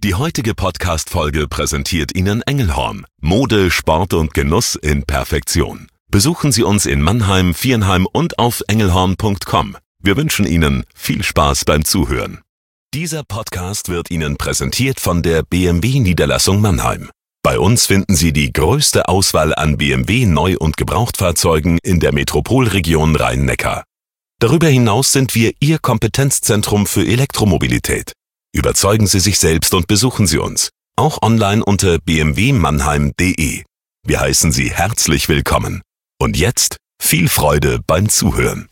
Die heutige Podcast-Folge präsentiert Ihnen Engelhorn. Mode, Sport und Genuss in Perfektion. Besuchen Sie uns in Mannheim, Viernheim und auf engelhorn.com. Wir wünschen Ihnen viel Spaß beim Zuhören. Dieser Podcast wird Ihnen präsentiert von der BMW-Niederlassung Mannheim. Bei uns finden Sie die größte Auswahl an BMW Neu- und Gebrauchtfahrzeugen in der Metropolregion Rhein-Neckar. Darüber hinaus sind wir Ihr Kompetenzzentrum für Elektromobilität. Überzeugen Sie sich selbst und besuchen Sie uns, auch online unter bmwmannheim.de. Wir heißen Sie herzlich willkommen. Und jetzt viel Freude beim Zuhören.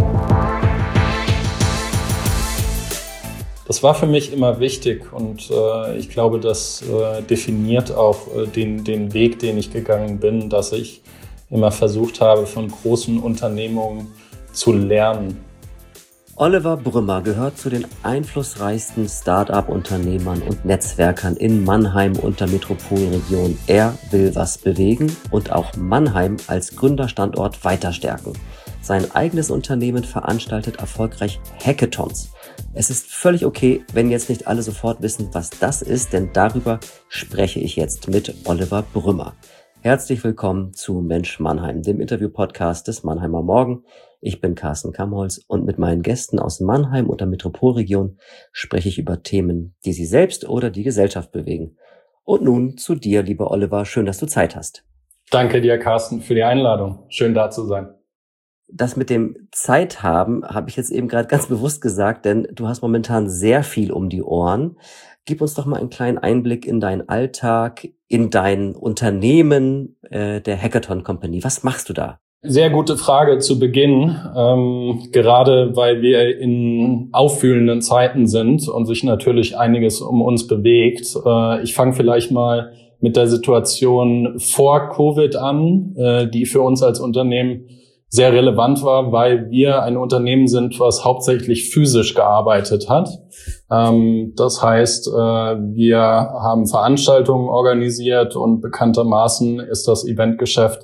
Das war für mich immer wichtig und ich glaube, das definiert auch den Weg, den ich gegangen bin, dass ich immer versucht habe, von großen Unternehmungen zu lernen. Oliver Brümmer gehört zu den einflussreichsten Start-up-Unternehmern und Netzwerkern in Mannheim und der Metropolregion. Er will was bewegen und auch Mannheim als Gründerstandort weiter stärken. Sein eigenes Unternehmen veranstaltet erfolgreich Hackathons. Es ist völlig okay, wenn jetzt nicht alle sofort wissen, was das ist, denn darüber spreche ich jetzt mit Oliver Brümmer. Herzlich willkommen zu Mensch Mannheim, dem Interview-Podcast des Mannheimer Morgen. Ich bin Carsten Kamholz und mit meinen Gästen aus Mannheim und der Metropolregion spreche ich über Themen, die Sie selbst oder die Gesellschaft bewegen. Und nun zu dir, lieber Oliver. Schön, dass du Zeit hast. Danke dir, Carsten, für die Einladung. Schön, da zu sein. Das mit dem Zeit haben, habe ich jetzt eben gerade ganz bewusst gesagt, denn du hast momentan sehr viel um die Ohren. Gib uns doch mal einen kleinen Einblick in deinen Alltag, in dein Unternehmen der Hackathon Company. Was machst du da? Sehr gute Frage zu Beginn, gerade weil wir in aufwühlenden Zeiten sind und sich natürlich einiges um uns bewegt. Ich fange vielleicht mal mit der Situation vor Covid an, die für uns als Unternehmen sehr relevant war, weil wir ein Unternehmen sind, was hauptsächlich physisch gearbeitet hat. Das heißt, wir haben Veranstaltungen organisiert und bekanntermaßen ist das Eventgeschäft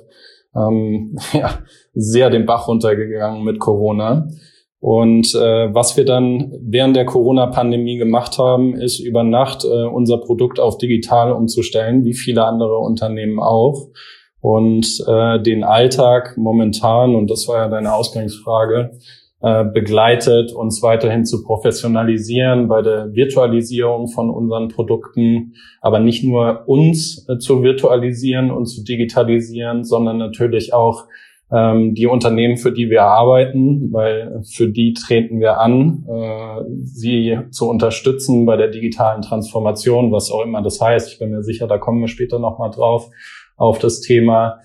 sehr den Bach runtergegangen mit Corona. Und was wir dann während der Corona-Pandemie gemacht haben, ist über Nacht unser Produkt auf digital umzustellen, wie viele andere Unternehmen auch. Und den Alltag momentan, und das war ja deine Ausgangsfrage, begleitet, uns weiterhin zu professionalisieren bei der Virtualisierung von unseren Produkten, aber nicht nur uns zu virtualisieren und zu digitalisieren, sondern natürlich auch die Unternehmen, für die wir arbeiten, weil für die treten wir an, sie zu unterstützen bei der digitalen Transformation, was auch immer das heißt. Ich bin mir sicher, da kommen wir später nochmal drauf auf das Thema.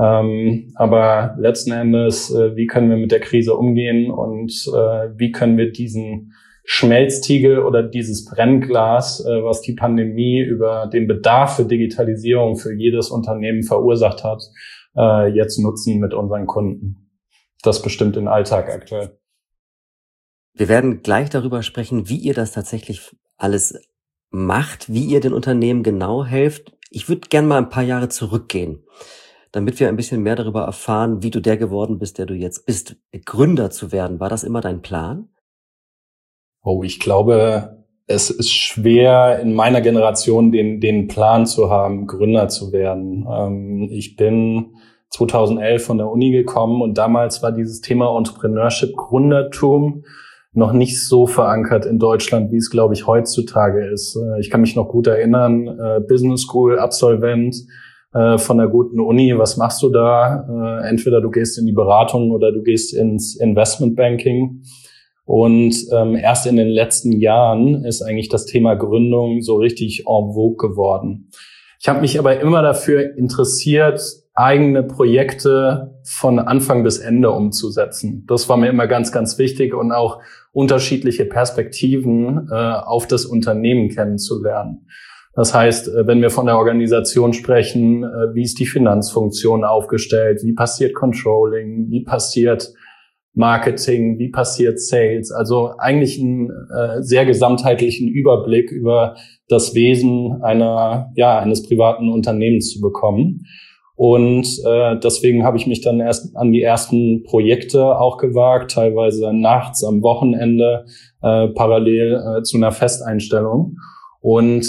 Aber letzten Endes, wie können wir mit der Krise umgehen und wie können wir diesen Schmelztiegel oder dieses Brennglas, was die Pandemie über den Bedarf für Digitalisierung für jedes Unternehmen verursacht hat, jetzt nutzen mit unseren Kunden. Das bestimmt den Alltag aktuell. Wir werden gleich darüber sprechen, wie ihr das tatsächlich alles macht, wie ihr den Unternehmen genau helft. Ich würde gerne mal ein paar Jahre zurückgehen, damit wir ein bisschen mehr darüber erfahren, wie du der geworden bist, der du jetzt bist. Gründer zu werden, war das immer dein Plan? Oh, ich glaube, es ist schwer, in meiner Generation den Plan zu haben, Gründer zu werden. Ich bin 2011 von der Uni gekommen und damals war dieses Thema Entrepreneurship, Gründertum noch nicht so verankert in Deutschland, wie es, glaube ich, heutzutage ist. Ich kann mich noch gut erinnern, Business School, Absolvent von einer guten Uni. Was machst du da? Entweder du gehst in die Beratung oder du gehst ins Investmentbanking. Und erst in den letzten Jahren ist eigentlich das Thema Gründung so richtig en vogue geworden. Ich habe mich aber immer dafür interessiert, eigene Projekte von Anfang bis Ende umzusetzen. Das war mir immer ganz, ganz wichtig und auch unterschiedliche Perspektiven auf das Unternehmen kennenzulernen. Das heißt, wenn wir von der Organisation sprechen, wie ist die Finanzfunktion aufgestellt, wie passiert Controlling, wie passiert Marketing, wie passiert Sales, also eigentlich einen sehr gesamtheitlichen Überblick über das Wesen eines privaten Unternehmens zu bekommen. Und deswegen habe ich mich dann erst an die ersten Projekte auch gewagt, teilweise nachts, am Wochenende, parallel zu einer Festeinstellung. Und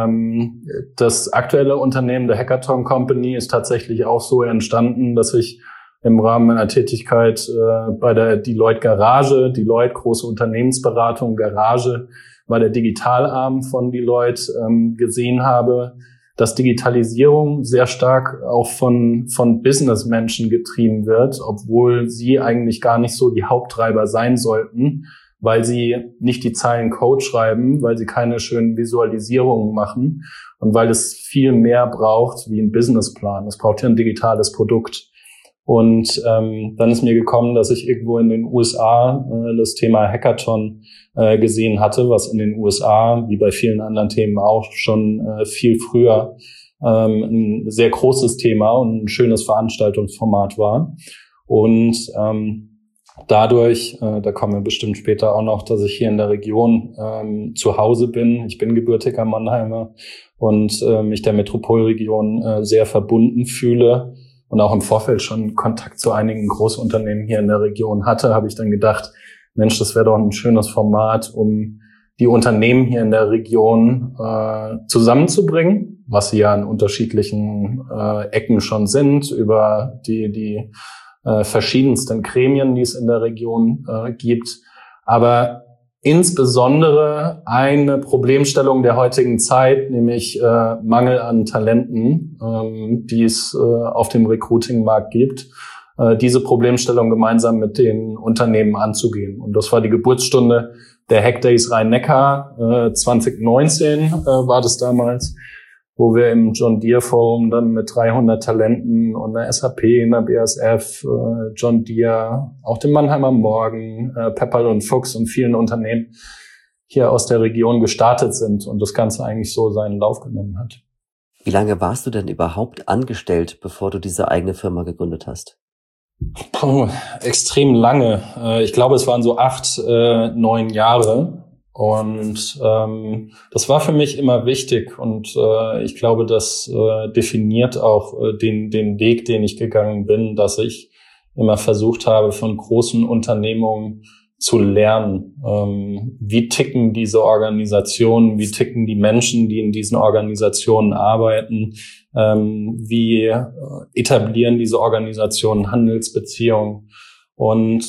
das aktuelle Unternehmen der Hackathon Company ist tatsächlich auch so entstanden, dass ich im Rahmen meiner Tätigkeit bei der Deloitte Garage, Deloitte große Unternehmensberatung, Garage war der Digitalarm von Deloitte, gesehen habe, dass Digitalisierung sehr stark auch von Businessmenschen getrieben wird, obwohl sie eigentlich gar nicht so die Haupttreiber sein sollten, weil sie nicht die Zeilen Code schreiben, weil sie keine schönen Visualisierungen machen und weil es viel mehr braucht wie ein Businessplan. Es braucht ja ein digitales Produkt. Und dann ist mir gekommen, dass ich irgendwo in den USA das Thema Hackathon gesehen hatte, was in den USA, wie bei vielen anderen Themen auch, schon viel früher ein sehr großes Thema und ein schönes Veranstaltungsformat war. Und dadurch, da kommen wir bestimmt später auch noch, dass ich hier in der Region zu Hause bin. Ich bin gebürtiger Mannheimer und mich der Metropolregion sehr verbunden fühle und auch im Vorfeld schon Kontakt zu einigen Großunternehmen hier in der Region hatte, habe ich dann gedacht, Mensch, das wäre doch ein schönes Format, um die Unternehmen hier in der Region zusammenzubringen, was sie ja in unterschiedlichen Ecken schon sind, über die verschiedensten Gremien, die es in der Region gibt. Aber insbesondere eine Problemstellung der heutigen Zeit, nämlich Mangel an Talenten, die es auf dem Recruiting-Markt gibt, diese Problemstellung gemeinsam mit den Unternehmen anzugehen. Und das war die Geburtsstunde der Hackdays Rhein-Neckar 2019 war das damals, wo wir im John Deere Forum dann mit 300 Talenten und einer SAP, einer BASF, John Deere, auch dem Mannheimer Morgen, Pepperl und Fuchs und vielen Unternehmen hier aus der Region gestartet sind und das Ganze eigentlich so seinen Lauf genommen hat. Wie lange warst du denn überhaupt angestellt, bevor du diese eigene Firma gegründet hast? Extrem lange. Ich glaube, es waren so 8, 9 Jahre. Und das war für mich immer wichtig und ich glaube, das definiert auch den Weg, den ich gegangen bin, dass ich immer versucht habe, von großen Unternehmungen zu lernen. Wie ticken diese Organisationen, wie ticken die Menschen, die in diesen Organisationen arbeiten, wie etablieren diese Organisationen Handelsbeziehungen. Und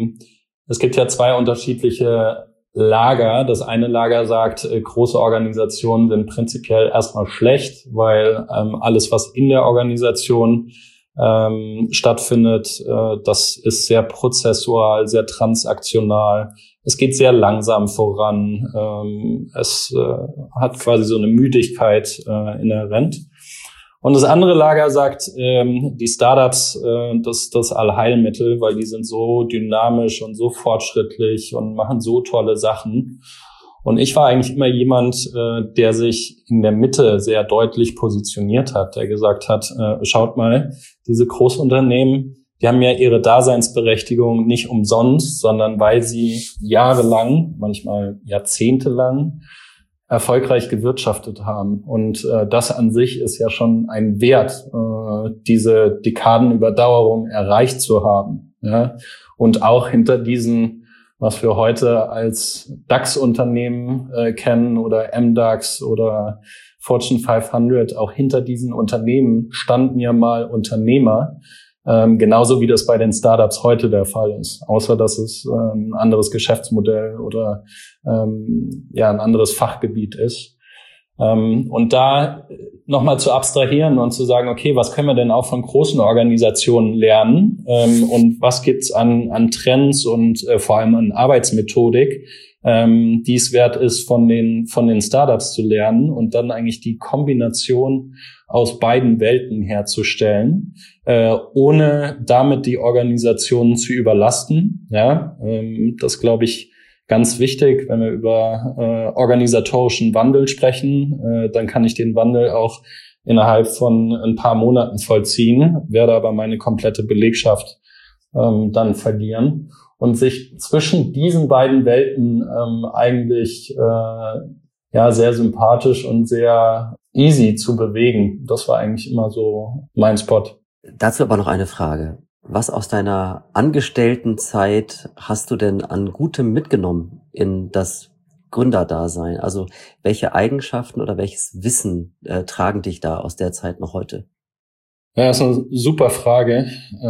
es gibt ja 2 unterschiedliche Lager. Das eine Lager sagt, große Organisationen sind prinzipiell erstmal schlecht, weil alles, was in der Organisation stattfindet, das ist sehr prozessual, sehr transaktional. Es geht sehr langsam voran. Es hat quasi so eine Müdigkeit inhärent. Und das andere Lager sagt, die Startups, das Allheilmittel, weil die sind so dynamisch und so fortschrittlich und machen so tolle Sachen. Und ich war eigentlich immer jemand, der sich in der Mitte sehr deutlich positioniert hat, der gesagt hat, schaut mal, diese Großunternehmen, die haben ja ihre Daseinsberechtigung nicht umsonst, sondern weil sie jahrelang, manchmal jahrzehntelang, erfolgreich gewirtschaftet haben. Und das an sich ist ja schon ein Wert, diese Dekadenüberdauerung erreicht zu haben. Ja? Und auch hinter diesen, was wir heute als DAX-Unternehmen kennen oder MDAX oder Fortune 500, auch hinter diesen Unternehmen standen ja mal Unternehmer, genauso wie das bei den Startups heute der Fall ist, außer dass es ein anderes Geschäftsmodell oder ein anderes Fachgebiet ist. Und da nochmal zu abstrahieren und zu sagen, okay, was können wir denn auch von großen Organisationen lernen und was gibt's an Trends und vor allem an Arbeitsmethodik, die es wert ist, von den Startups zu lernen und dann eigentlich die Kombination aus beiden Welten herzustellen, ohne damit die Organisationen zu überlasten. Ja, das glaube ich ganz wichtig, wenn wir über organisatorischen Wandel sprechen, dann kann ich den Wandel auch innerhalb von ein paar Monaten vollziehen, werde aber meine komplette Belegschaft dann verlieren und sich zwischen diesen beiden Welten eigentlich sehr sympathisch und sehr easy zu bewegen. Das war eigentlich immer so mein Spot. Dazu aber noch eine Frage. Was aus deiner Angestelltenzeit hast du denn an Gutem mitgenommen in das Gründerdasein? Also welche Eigenschaften oder welches Wissen tragen dich da aus der Zeit noch heute? Ja, das ist eine super Frage,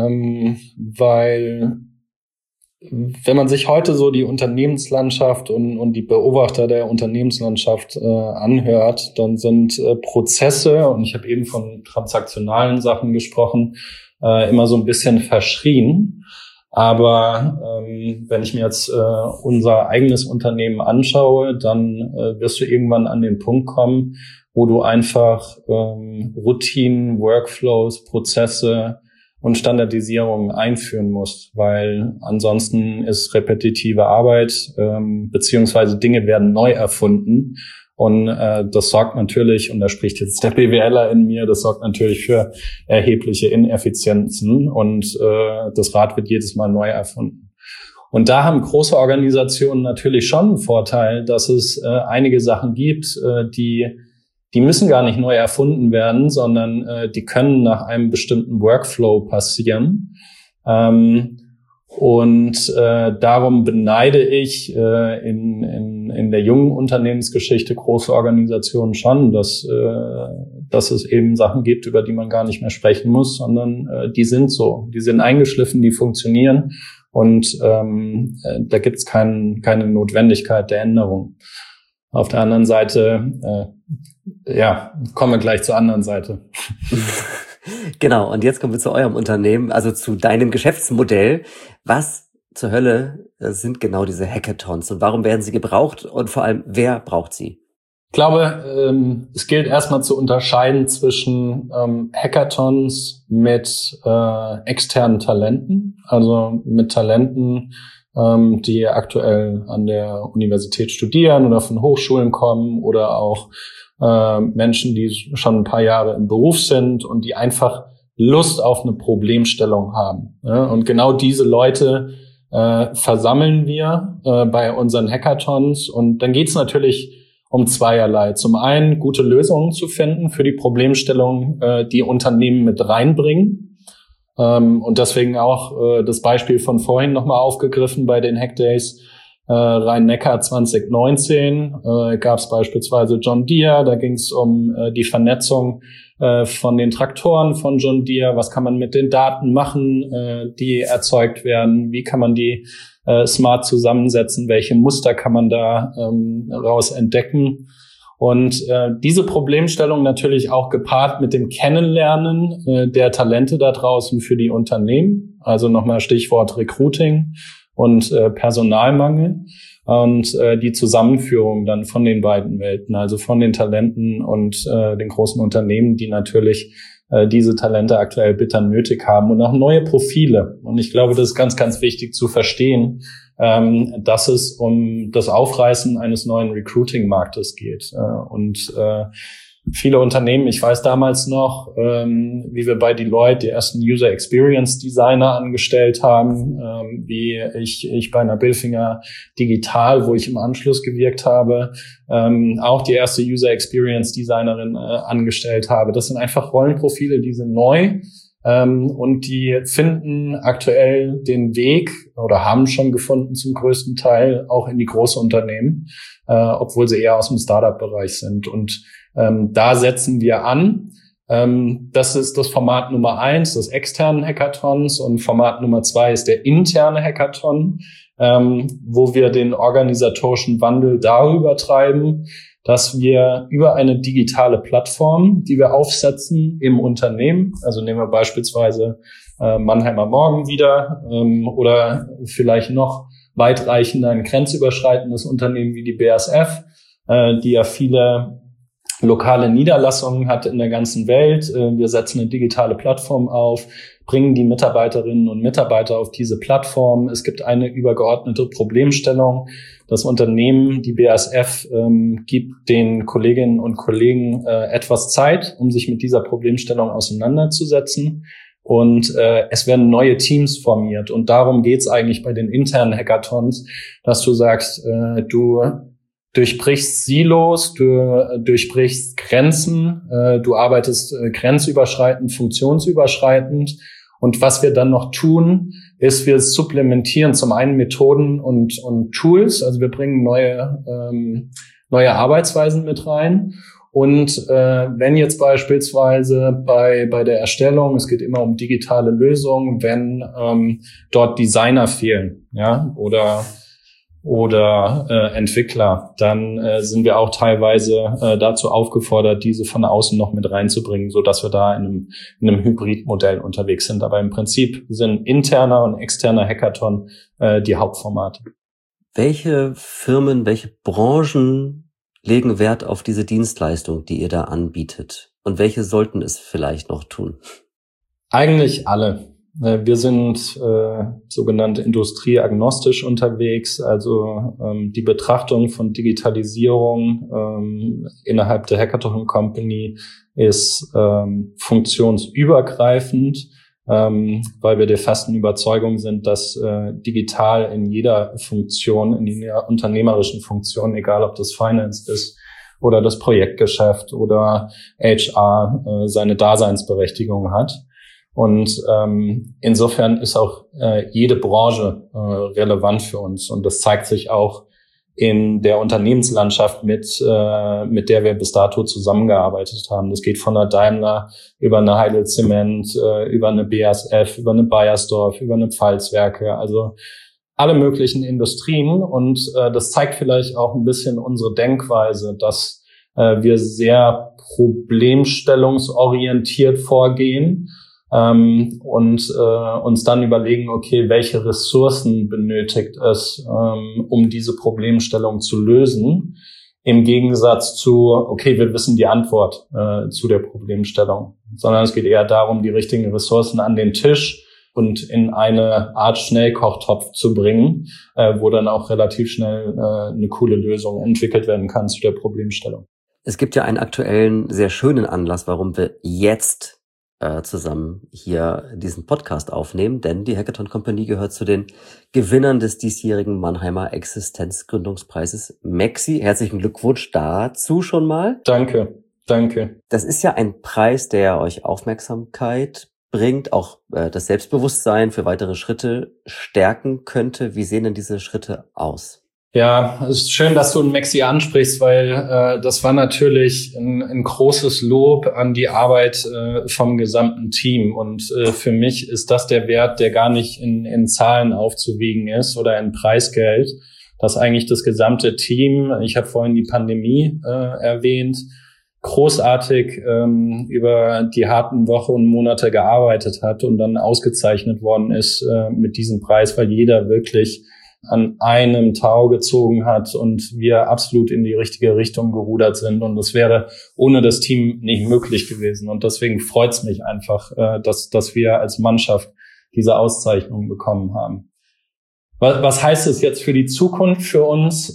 weil wenn man sich heute so die Unternehmenslandschaft und die Beobachter der Unternehmenslandschaft anhört, dann sind Prozesse, und ich habe eben von transaktionalen Sachen gesprochen, immer so ein bisschen verschrien. Aber wenn ich mir jetzt unser eigenes Unternehmen anschaue, dann wirst du irgendwann an den Punkt kommen, wo du einfach Routinen, Workflows, Prozesse und Standardisierungen einführen musst, weil ansonsten ist repetitive Arbeit, beziehungsweise Dinge werden neu erfunden. Und das sorgt natürlich, und da spricht jetzt der BWLer in mir, das sorgt natürlich für erhebliche Ineffizienzen, und das Rad wird jedes Mal neu erfunden. Und da haben große Organisationen natürlich schon einen Vorteil, dass es einige Sachen gibt, die müssen gar nicht neu erfunden werden, sondern die können nach einem bestimmten Workflow passieren. Darum beneide ich in der jungen Unternehmensgeschichte große Organisationen schon, dass es eben Sachen gibt, über die man gar nicht mehr sprechen muss, sondern die sind so, die sind eingeschliffen, die funktionieren, und da gibt es keine Notwendigkeit der Änderung. Auf der anderen Seite, kommen wir gleich zur anderen Seite. Genau, und jetzt kommen wir zu eurem Unternehmen, also zu deinem Geschäftsmodell. Was zur Hölle sind genau diese Hackathons und warum werden sie gebraucht und vor allem, wer braucht sie? Ich glaube, es gilt erstmal zu unterscheiden zwischen Hackathons mit externen Talenten, also mit Talenten, die aktuell an der Universität studieren oder von Hochschulen kommen, oder auch Menschen, die schon ein paar Jahre im Beruf sind und die einfach Lust auf eine Problemstellung haben. Ja? Und genau diese Leute versammeln wir bei unseren Hackathons. Und dann geht es natürlich um zweierlei. Zum einen gute Lösungen zu finden für die Problemstellung, die Unternehmen mit reinbringen. Und deswegen auch das Beispiel von vorhin nochmal aufgegriffen bei den Hackdays. Rhein-Neckar 2019 gab es beispielsweise John Deere. Da ging es um die Vernetzung von den Traktoren von John Deere. Was kann man mit den Daten machen, die erzeugt werden? Wie kann man die smart zusammensetzen? Welche Muster kann man da raus entdecken? Und diese Problemstellung natürlich auch gepaart mit dem Kennenlernen der Talente da draußen für die Unternehmen. Also nochmal Stichwort Recruiting und Personalmangel, und die Zusammenführung dann von den beiden Welten, also von den Talenten und den großen Unternehmen, die natürlich diese Talente aktuell bitter nötig haben, und auch neue Profile. Und ich glaube, das ist ganz, ganz wichtig zu verstehen, dass es um das Aufreißen eines neuen Recruiting-Marktes geht. Viele Unternehmen, ich weiß damals noch, wie wir bei Deloitte die ersten User Experience Designer angestellt haben, wie ich bei einer Bilfinger Digital, wo ich im Anschluss gewirkt habe, auch die erste User Experience Designerin angestellt habe. Das sind einfach Rollenprofile, die sind neu, und die finden aktuell den Weg oder haben schon gefunden zum größten Teil auch in die großen Unternehmen, obwohl sie eher aus dem Startup-Bereich sind. Und da setzen wir an. Das ist das Format Nummer 1 des externen Hackathons, und Format Nummer 2 ist der interne Hackathon, wo wir den organisatorischen Wandel darüber treiben, dass wir über eine digitale Plattform, die wir aufsetzen im Unternehmen, also nehmen wir beispielsweise Mannheimer Morgen wieder, oder vielleicht noch weitreichender ein grenzüberschreitendes Unternehmen wie die BASF, die ja viele lokale Niederlassungen hat in der ganzen Welt. Wir setzen eine digitale Plattform auf, bringen die Mitarbeiterinnen und Mitarbeiter auf diese Plattform. Es gibt eine übergeordnete Problemstellung. Das Unternehmen, die BASF, gibt den Kolleginnen und Kollegen etwas Zeit, um sich mit dieser Problemstellung auseinanderzusetzen. Und es werden neue Teams formiert. Und darum geht's eigentlich bei den internen Hackathons, dass du sagst, du durchbrichst Silos, du durchbrichst Grenzen, du arbeitest grenzüberschreitend, funktionsüberschreitend. Und was wir dann noch tun, ist, wir supplementieren zum einen Methoden und Tools, also wir bringen neue Arbeitsweisen mit rein. Und wenn jetzt beispielsweise bei der Erstellung, es geht immer um digitale Lösungen, wenn dort Designer fehlen, ja, oder Entwickler, dann sind wir auch teilweise dazu aufgefordert, diese von außen noch mit reinzubringen, so dass wir da in einem Hybridmodell unterwegs sind. Aber im Prinzip sind interner und externer Hackathon die Hauptformate. Welche Firmen, welche Branchen legen Wert auf diese Dienstleistung, die ihr da anbietet? Und welche sollten es vielleicht noch tun? Eigentlich alle. Wir sind sogenannte industrieagnostisch unterwegs, also die Betrachtung von Digitalisierung innerhalb der Hackathon Company ist funktionsübergreifend, weil wir der festen Überzeugung sind, dass digital in jeder Funktion, in jeder unternehmerischen Funktion, egal ob das Finance ist oder das Projektgeschäft oder HR, seine Daseinsberechtigung hat. Und insofern ist auch jede Branche relevant für uns. Und das zeigt sich auch in der Unternehmenslandschaft, mit der wir bis dato zusammengearbeitet haben. Das geht von einer Daimler über eine Heidel Zement, über eine BASF, über eine Bayersdorf, über eine Pfalzwerke, also alle möglichen Industrien. Und das zeigt vielleicht auch ein bisschen unsere Denkweise, dass wir sehr problemstellungsorientiert vorgehen. Und uns dann überlegen, okay, welche Ressourcen benötigt es, um diese Problemstellung zu lösen, im Gegensatz zu, okay, wir wissen die Antwort zu der Problemstellung, sondern es geht eher darum, die richtigen Ressourcen an den Tisch und in eine Art Schnellkochtopf zu bringen, wo dann auch relativ schnell eine coole Lösung entwickelt werden kann zu der Problemstellung. Es gibt ja einen aktuellen, sehr schönen Anlass, warum wir jetzt zusammen hier diesen Podcast aufnehmen, denn die Hackathon Company gehört zu den Gewinnern des diesjährigen Mannheimer Existenzgründungspreises MEXI. Herzlichen Glückwunsch dazu schon mal. Danke. Das ist ja ein Preis, der euch Aufmerksamkeit bringt, auch das Selbstbewusstsein für weitere Schritte stärken könnte. Wie sehen denn diese Schritte aus? Ja, es ist schön, dass du ein MEXI ansprichst, weil das war natürlich ein großes Lob an die Arbeit vom gesamten Team. Und für mich ist das der Wert, der gar nicht in Zahlen aufzuwiegen ist oder in Preisgeld, dass eigentlich das gesamte Team, ich habe vorhin die Pandemie erwähnt, großartig über die harten Wochen und Monate gearbeitet hat und dann ausgezeichnet worden ist mit diesem Preis, weil jeder wirklich an einem Tau gezogen hat und wir absolut in die richtige Richtung gerudert sind. Und das wäre ohne das Team nicht möglich gewesen. Und deswegen freut es mich einfach, dass wir als Mannschaft diese Auszeichnung bekommen haben. Was heißt es jetzt für die Zukunft für uns?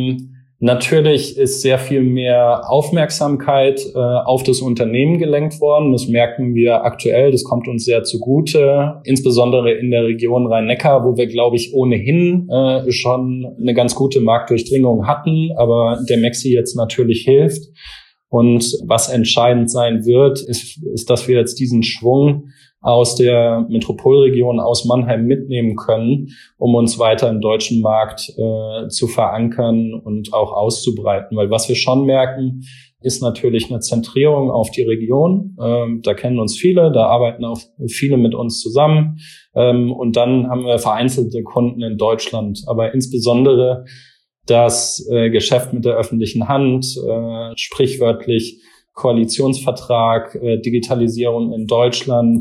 Natürlich ist sehr viel mehr Aufmerksamkeit auf das Unternehmen gelenkt worden. Das merken wir aktuell. Das kommt uns sehr zugute, insbesondere in der Region Rhein-Neckar, wo wir, glaube ich, ohnehin schon eine ganz gute Marktdurchdringung hatten, aber der MEXI jetzt natürlich hilft. Und was entscheidend sein wird, ist, dass wir jetzt diesen Schwung aus der Metropolregion, aus Mannheim mitnehmen können, um uns weiter im deutschen Markt zu verankern und auch auszubreiten. Weil was wir schon merken, ist natürlich eine Zentrierung auf die Region. Da kennen uns viele, da arbeiten auch viele mit uns zusammen. Und dann haben wir vereinzelte Kunden in Deutschland. Aber insbesondere das Geschäft mit der öffentlichen Hand, sprichwörtlich Koalitionsvertrag, Digitalisierung in Deutschland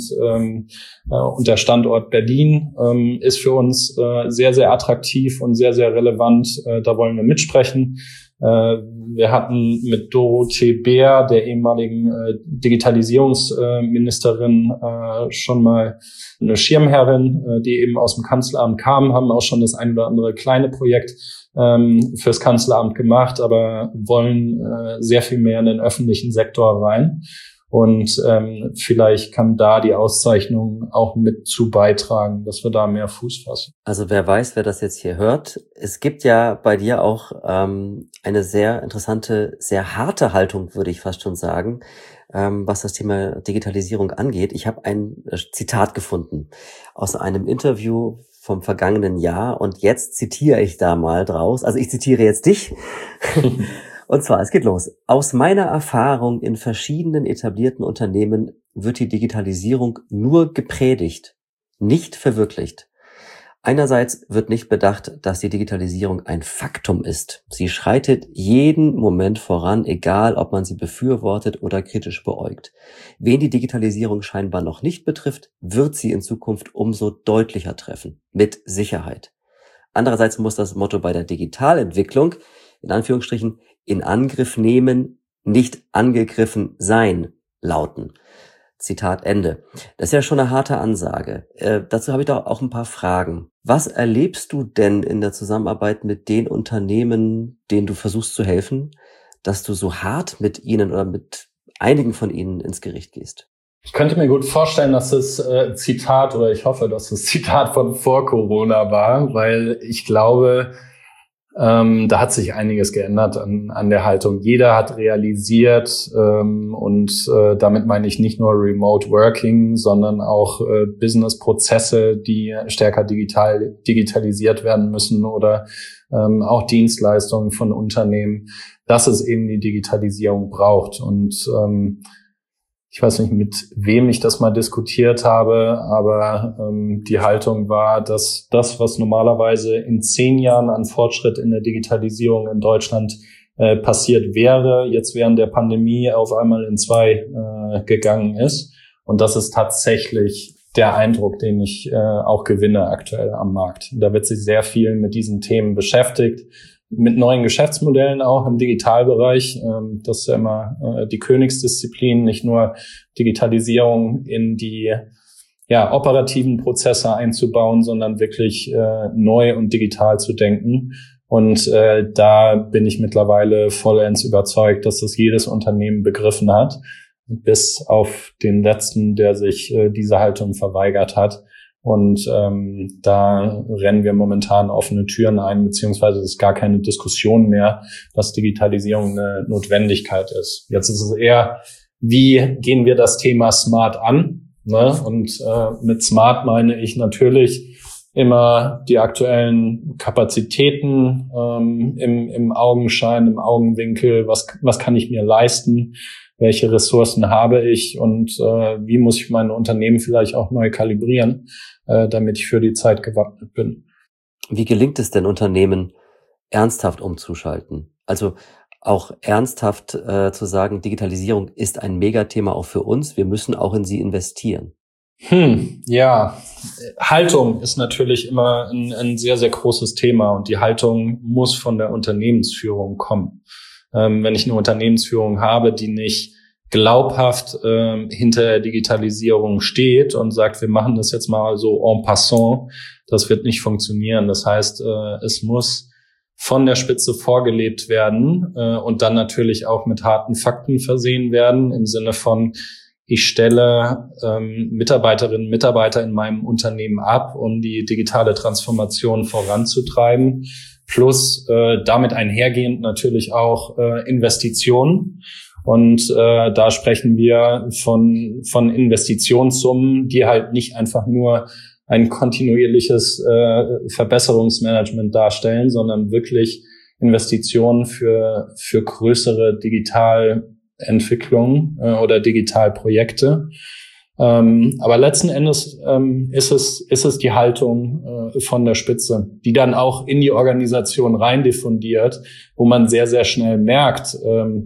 und der Standort Berlin ist für uns sehr, sehr attraktiv und sehr, sehr relevant. Da wollen wir mitsprechen. Wir hatten mit Dorothee Bär, der ehemaligen Digitalisierungsministerin, schon mal eine Schirmherrin, die eben aus dem Kanzleramt kam, haben auch schon das ein oder andere kleine Projekt fürs Kanzleramt gemacht, aber wollen sehr viel mehr in den öffentlichen Sektor rein. Und vielleicht kann da die Auszeichnung auch mit zu beitragen, dass wir da mehr Fuß fassen. Also wer weiß, wer das jetzt hier hört, es gibt ja bei dir auch eine sehr interessante, sehr harte Haltung, würde ich fast schon sagen, was das Thema Digitalisierung angeht. Ich habe ein Zitat gefunden aus einem Interview vom vergangenen Jahr und jetzt zitiere ich da mal draus. Also ich zitiere jetzt dich. Und zwar, es geht los. Aus meiner Erfahrung in verschiedenen etablierten Unternehmen wird die Digitalisierung nur gepredigt, nicht verwirklicht. Einerseits wird nicht bedacht, dass die Digitalisierung ein Faktum ist. Sie schreitet jeden Moment voran, egal ob man sie befürwortet oder kritisch beäugt. Wen die Digitalisierung scheinbar noch nicht betrifft, wird sie in Zukunft umso deutlicher treffen. Mit Sicherheit. Andererseits muss das Motto bei der Digitalentwicklung, in Anführungsstrichen, in Angriff nehmen, nicht angegriffen sein, lauten. Zitat Ende. Das ist ja schon eine harte Ansage. Dazu habe ich doch auch ein paar Fragen. Was erlebst du denn in der Zusammenarbeit mit den Unternehmen, denen du versuchst zu helfen, dass du so hart mit ihnen oder mit einigen von ihnen ins Gericht gehst? Ich könnte mir gut vorstellen, dass das Zitat, oder ich hoffe, dass das Zitat von vor Corona war, weil ich glaube, da hat sich einiges geändert an der Haltung. Jeder hat realisiert, und damit meine ich nicht nur Remote Working, sondern auch Business-Prozesse, die stärker digitalisiert werden müssen oder auch Dienstleistungen von Unternehmen, dass es eben die Digitalisierung braucht. Und ich weiß nicht, mit wem ich das mal diskutiert habe, aber die Haltung war, dass das, was normalerweise in 10 Jahren an Fortschritt in der Digitalisierung in Deutschland passiert wäre, jetzt während der Pandemie auf einmal in 2 gegangen ist. Und das ist tatsächlich der Eindruck, den ich auch gewinne aktuell am Markt. Da wird sich sehr viel mit diesen Themen beschäftigt, mit neuen Geschäftsmodellen auch im Digitalbereich. Das ist ja immer die Königsdisziplin, nicht nur Digitalisierung in die operativen Prozesse einzubauen, sondern wirklich neu und digital zu denken. Und da bin ich mittlerweile vollends überzeugt, dass das jedes Unternehmen begriffen hat, bis auf den letzten, der sich diese Haltung verweigert hat. Und da rennen wir momentan offene Türen ein, beziehungsweise es ist gar keine Diskussion mehr, dass Digitalisierung eine Notwendigkeit ist. Jetzt ist es eher, wie gehen wir das Thema Smart an? Ne? Und mit Smart meine ich natürlich immer die aktuellen Kapazitäten im Augenschein, im Augenwinkel. Was kann ich mir leisten? Welche Ressourcen habe ich und wie muss ich mein Unternehmen vielleicht auch neu kalibrieren, damit ich für die Zeit gewappnet bin. Wie gelingt es denn Unternehmen, ernsthaft umzuschalten? Also auch ernsthaft zu sagen, Digitalisierung ist ein Megathema auch für uns, wir müssen auch in sie investieren. Ja, Haltung ist natürlich immer ein sehr, sehr großes Thema und die Haltung muss von der Unternehmensführung kommen. Wenn ich eine Unternehmensführung habe, die nicht glaubhaft hinter der Digitalisierung steht und sagt, wir machen das jetzt mal so en passant, das wird nicht funktionieren. Das heißt, es muss von der Spitze vorgelebt werden und dann natürlich auch mit harten Fakten versehen werden, im Sinne von, ich stelle Mitarbeiterinnen und Mitarbeiter in meinem Unternehmen ab, um die digitale Transformation voranzutreiben. Plus damit einhergehend natürlich auch Investitionen. Und da sprechen wir von Investitionssummen, die halt nicht einfach nur ein kontinuierliches Verbesserungsmanagement darstellen, sondern wirklich Investitionen für größere Digitalentwicklungen oder Digitalprojekte. Aber letzten Endes ist es die Haltung von der Spitze, die dann auch in die Organisation rein diffundiert, wo man sehr, sehr schnell merkt,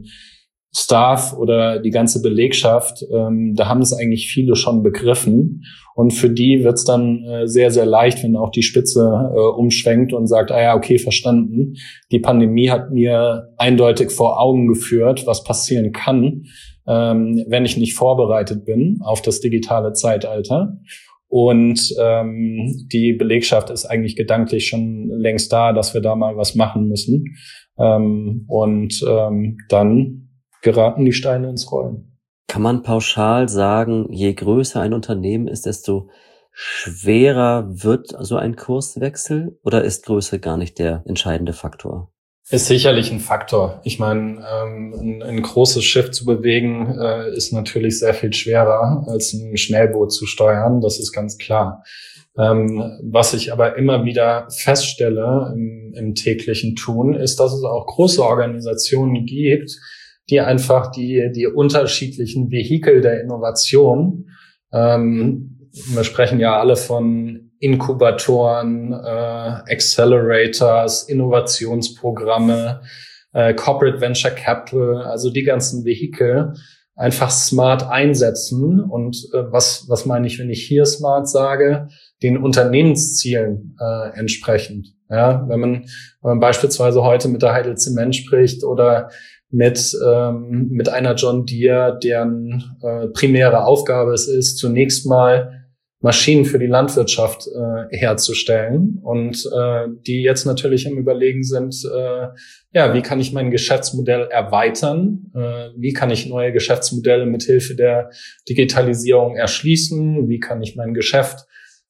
Staff oder die ganze Belegschaft, da haben es eigentlich viele schon begriffen. Und für die wird es dann sehr, sehr leicht, wenn auch die Spitze umschwenkt und sagt, ah ja, okay, verstanden. Die Pandemie hat mir eindeutig vor Augen geführt, was passieren kann, wenn ich nicht vorbereitet bin auf das digitale Zeitalter. Und die Belegschaft ist eigentlich gedanklich schon längst da, dass wir da mal was machen müssen. Dann geraten die Steine ins Rollen. Kann man pauschal sagen, je größer ein Unternehmen ist, desto schwerer wird so ein Kurswechsel, oder ist Größe gar nicht der entscheidende Faktor? Ist sicherlich ein Faktor. Ich meine, ein großes Schiff zu bewegen, ist natürlich sehr viel schwerer, als ein Schnellboot zu steuern. Das ist ganz klar. Was ich aber immer wieder feststelle im täglichen Tun, ist, dass es auch große Organisationen gibt, die einfach die unterschiedlichen Vehikel der Innovation, wir sprechen ja alle von Inkubatoren, Accelerators, Innovationsprogramme, Corporate Venture Capital, also die ganzen Vehikel einfach smart einsetzen. Und was meine ich, wenn ich hier smart sage? Den Unternehmenszielen entsprechend. Ja, wenn man beispielsweise heute mit der Heidel Zement spricht oder mit einer John Deere, deren primäre Aufgabe es ist, zunächst mal Maschinen für die Landwirtschaft herzustellen und die jetzt natürlich im Überlegen sind, wie kann ich mein Geschäftsmodell erweitern, wie kann ich neue Geschäftsmodelle mithilfe der Digitalisierung erschließen, wie kann ich mein Geschäft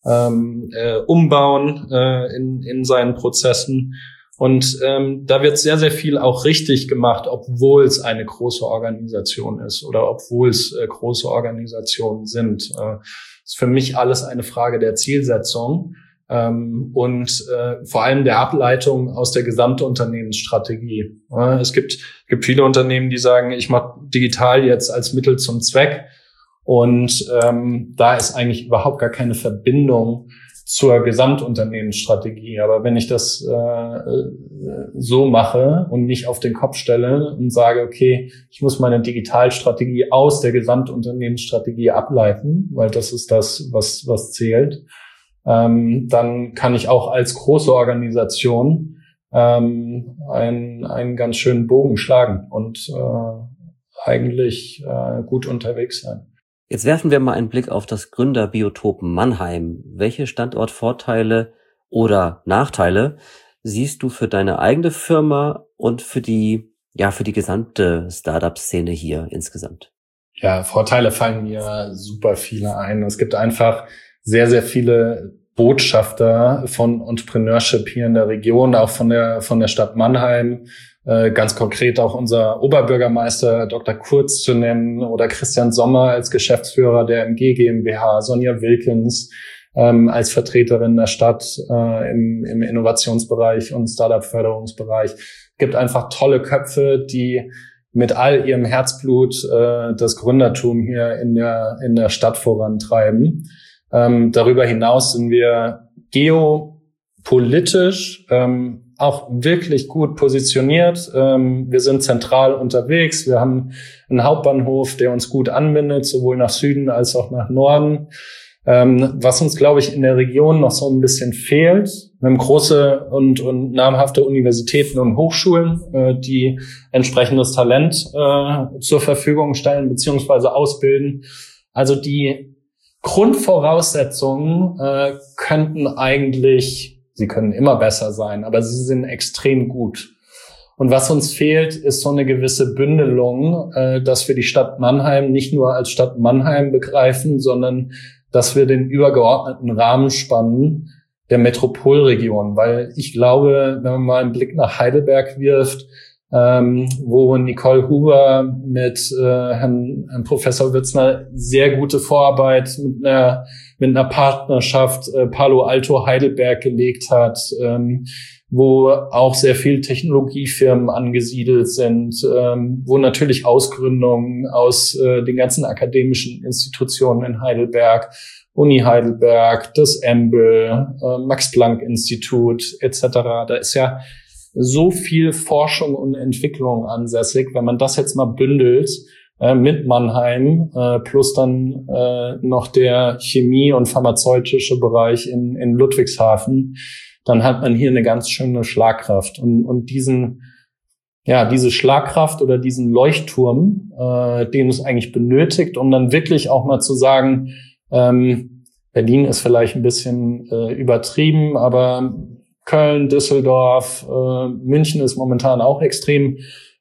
umbauen in seinen Prozessen. Und da wird sehr, sehr viel auch richtig gemacht, obwohl es eine große Organisation ist oder obwohl es große Organisationen sind. Ist für mich alles eine Frage der Zielsetzung und vor allem der Ableitung aus der Gesamtunternehmensstrategie. Es gibt viele Unternehmen, die sagen, ich mache digital jetzt als Mittel zum Zweck. Und da ist eigentlich überhaupt gar keine Verbindung zur Gesamtunternehmensstrategie. Aber wenn ich das so mache und nicht auf den Kopf stelle und sage, okay, ich muss meine Digitalstrategie aus der Gesamtunternehmensstrategie ableiten, weil das ist das, was zählt, dann kann ich auch als große Organisation einen ganz schönen Bogen schlagen und eigentlich gut unterwegs sein. Jetzt werfen wir mal einen Blick auf das Gründerbiotop Mannheim. Welche Standortvorteile oder Nachteile siehst du für deine eigene Firma und für die gesamte Startup-Szene hier insgesamt? Ja, Vorteile fallen mir super viele ein. Es gibt einfach sehr, sehr viele Botschafter von Entrepreneurship hier in der Region, auch von der Stadt Mannheim. Ganz konkret auch unser Oberbürgermeister Dr. Kurz zu nennen oder Christian Sommer als Geschäftsführer der MG GmbH, Sonja Wilkens als Vertreterin der Stadt im Innovationsbereich und Startup-Förderungsbereich. Es gibt einfach tolle Köpfe, die mit all ihrem Herzblut das Gründertum hier in der Stadt vorantreiben. Darüber hinaus sind wir geopolitisch auch wirklich gut positioniert. Wir sind zentral unterwegs. Wir haben einen Hauptbahnhof, der uns gut anbindet, sowohl nach Süden als auch nach Norden. Was uns, glaube ich, in der Region noch so ein bisschen fehlt. Wir haben große und namhafte Universitäten und Hochschulen, die entsprechendes Talent zur Verfügung stellen bzw. ausbilden. Also die Grundvoraussetzungen könnten eigentlich, sie können immer besser sein, aber sie sind extrem gut. Und was uns fehlt, ist so eine gewisse Bündelung, dass wir die Stadt Mannheim nicht nur als Stadt Mannheim begreifen, sondern dass wir den übergeordneten Rahmen spannen der Metropolregion. Weil ich glaube, wenn man mal einen Blick nach Heidelberg wirft, wo Nicole Huber mit Herrn Professor Witzner sehr gute Vorarbeit mit einer Partnerschaft Palo Alto Heidelberg gelegt hat, wo auch sehr viel Technologiefirmen angesiedelt sind, wo natürlich Ausgründungen aus den ganzen akademischen Institutionen in Heidelberg, Uni Heidelberg, das EMBL, Max-Planck-Institut etc. Da ist ja so viel Forschung und Entwicklung ansässig. Wenn man das jetzt mal bündelt mit Mannheim plus dann noch der Chemie- und pharmazeutische Bereich in Ludwigshafen, dann hat man hier eine ganz schöne Schlagkraft. Und diese Schlagkraft oder diesen Leuchtturm, den es eigentlich benötigt, um dann wirklich auch mal zu sagen, Berlin ist vielleicht ein bisschen übertrieben, aber Köln, Düsseldorf, München ist momentan auch extrem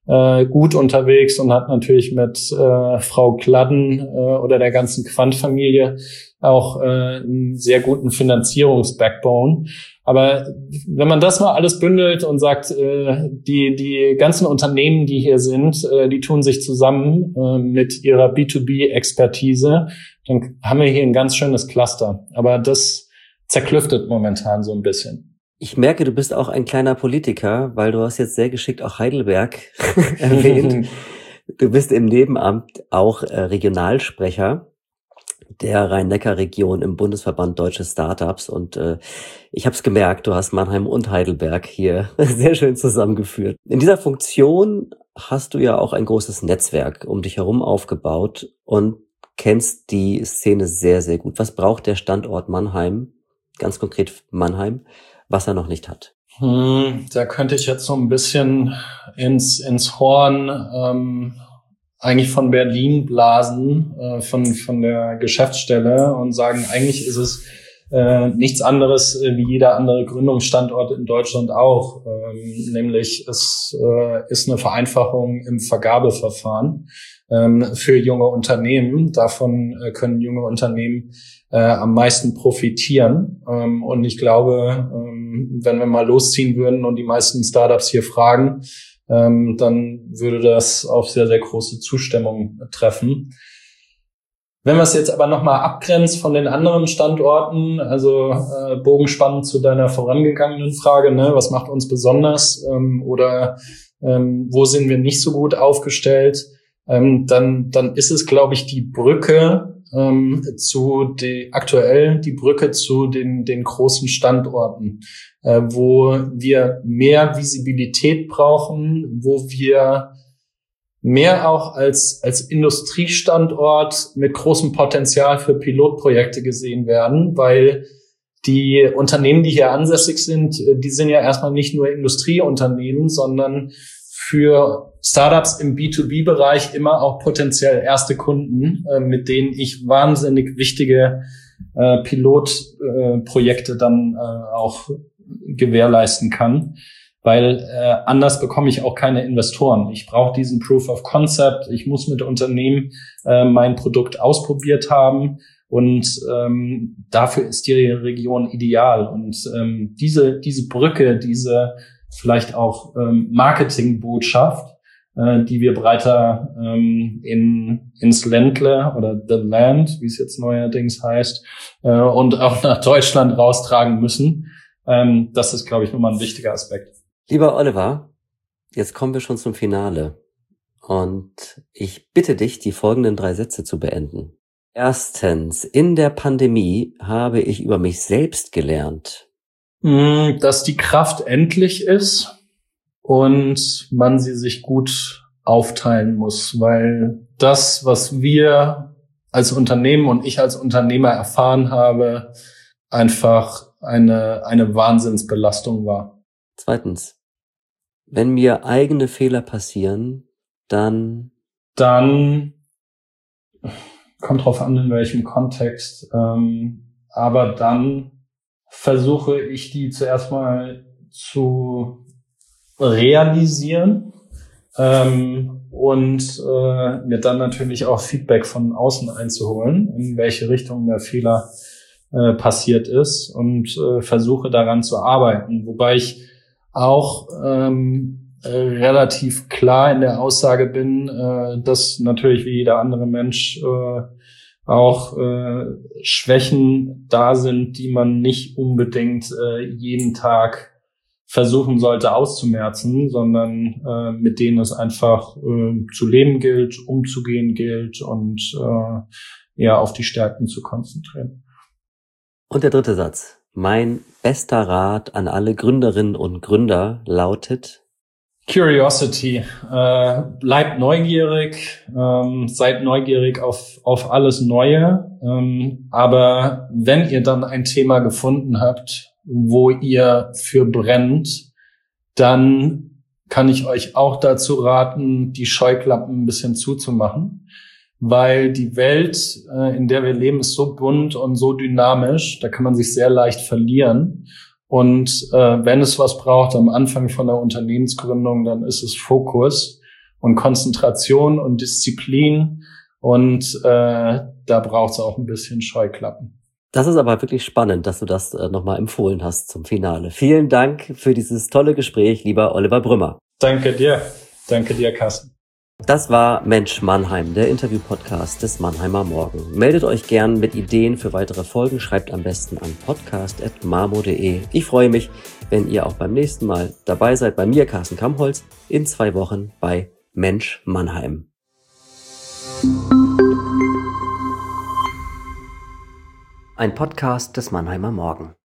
gut unterwegs und hat natürlich mit Frau Kladden oder der ganzen Quandt-Familie auch einen sehr guten Finanzierungsbackbone. Aber wenn man das mal alles bündelt und sagt, die ganzen Unternehmen, die hier sind, die tun sich zusammen mit ihrer B2B-Expertise, dann haben wir hier ein ganz schönes Cluster. Aber das zerklüftet momentan so ein bisschen. Ich merke, du bist auch ein kleiner Politiker, weil du hast jetzt sehr geschickt auch Heidelberg erwähnt. Du bist im Nebenamt auch Regionalsprecher der Rhein-Neckar-Region im Bundesverband Deutsche Startups und ich habe es gemerkt, du hast Mannheim und Heidelberg hier sehr schön zusammengeführt. In dieser Funktion hast du ja auch ein großes Netzwerk um dich herum aufgebaut und kennst die Szene sehr, sehr gut. Was braucht der Standort Mannheim, ganz konkret Mannheim, was er noch nicht hat? Da könnte ich jetzt so ein bisschen ins Horn eigentlich von Berlin blasen, von der Geschäftsstelle und sagen, eigentlich ist es nichts anderes wie jeder andere Gründungsstandort in Deutschland auch. Nämlich es ist eine Vereinfachung im Vergabeverfahren für junge Unternehmen. Davon können junge Unternehmen am meisten profitieren. Und ich glaube, wenn wir mal losziehen würden und die meisten Startups hier fragen, dann würde das auf sehr, sehr große Zustimmung treffen. Wenn man es jetzt aber nochmal abgrenzt von den anderen Standorten, also bogenspannend zu deiner vorangegangenen Frage, ne, was macht uns besonders oder wo sind wir nicht so gut aufgestellt, dann ist es, glaube ich, die Brücke die Brücke zu den großen Standorten, wo wir mehr Visibilität brauchen, wo wir mehr auch als Industriestandort mit großem Potenzial für Pilotprojekte gesehen werden, weil die Unternehmen, die hier ansässig sind, die sind ja erstmal nicht nur Industrieunternehmen, sondern für Startups im B2B-Bereich immer auch potenziell erste Kunden, mit denen ich wahnsinnig wichtige Pilotprojekte dann auch gewährleisten kann, weil anders bekomme ich auch keine Investoren. Ich brauche diesen Proof of Concept, ich muss mit Unternehmen mein Produkt ausprobiert haben und dafür ist die Region ideal. Und diese Brücke, diese vielleicht auch Marketingbotschaft, die wir breiter ins Ländle oder The Land, wie es jetzt neuerdings heißt, und auch nach Deutschland raustragen müssen. Das ist, glaube ich, nochmal ein wichtiger Aspekt. Lieber Oliver, jetzt kommen wir schon zum Finale. Und ich bitte dich, die folgenden 3 Sätze zu beenden. Erstens, in der Pandemie habe ich über mich selbst gelernt, dass die Kraft endlich ist und man sie sich gut aufteilen muss, weil das, was wir als Unternehmen und ich als Unternehmer erfahren habe, einfach eine Wahnsinnsbelastung war. Zweitens, wenn mir eigene Fehler passieren, dann kommt drauf an, in welchem Kontext, aber dann versuche ich die zuerst mal zu realisieren und mir dann natürlich auch Feedback von außen einzuholen, in welche Richtung der Fehler passiert ist und versuche daran zu arbeiten. Wobei ich auch relativ klar in der Aussage bin, dass natürlich wie jeder andere Mensch auch Schwächen da sind, die man nicht unbedingt jeden Tag versuchen sollte auszumerzen, sondern mit denen es einfach zu leben gilt, umzugehen gilt und eher auf die Stärken zu konzentrieren. Und der 3. Satz. Mein bester Rat an alle Gründerinnen und Gründer lautet: Curiosity. Bleibt neugierig, seid neugierig auf alles Neue. Aber wenn ihr dann ein Thema gefunden habt, wo ihr für brennt, dann kann ich euch auch dazu raten, die Scheuklappen ein bisschen zuzumachen. Weil die Welt, in der wir leben, ist so bunt und so dynamisch, da kann man sich sehr leicht verlieren. Und wenn es was braucht am Anfang von der Unternehmensgründung, dann ist es Fokus. und Konzentration und Disziplin. Und da braucht es auch ein bisschen Scheuklappen. Das ist aber wirklich spannend, dass du das nochmal empfohlen hast zum Finale. Vielen Dank für dieses tolle Gespräch, lieber Oliver Brümmer. Danke dir, Carsten. Das war Mensch Mannheim, der Interview-Podcast des Mannheimer Morgen. Meldet euch gern mit Ideen für weitere Folgen, schreibt am besten an podcast@marmo.de. Ich freue mich, wenn ihr auch beim nächsten Mal dabei seid, bei mir, Carsten Kammholz, in 2 Wochen bei Mensch Mannheim. Ein Podcast des Mannheimer Morgen.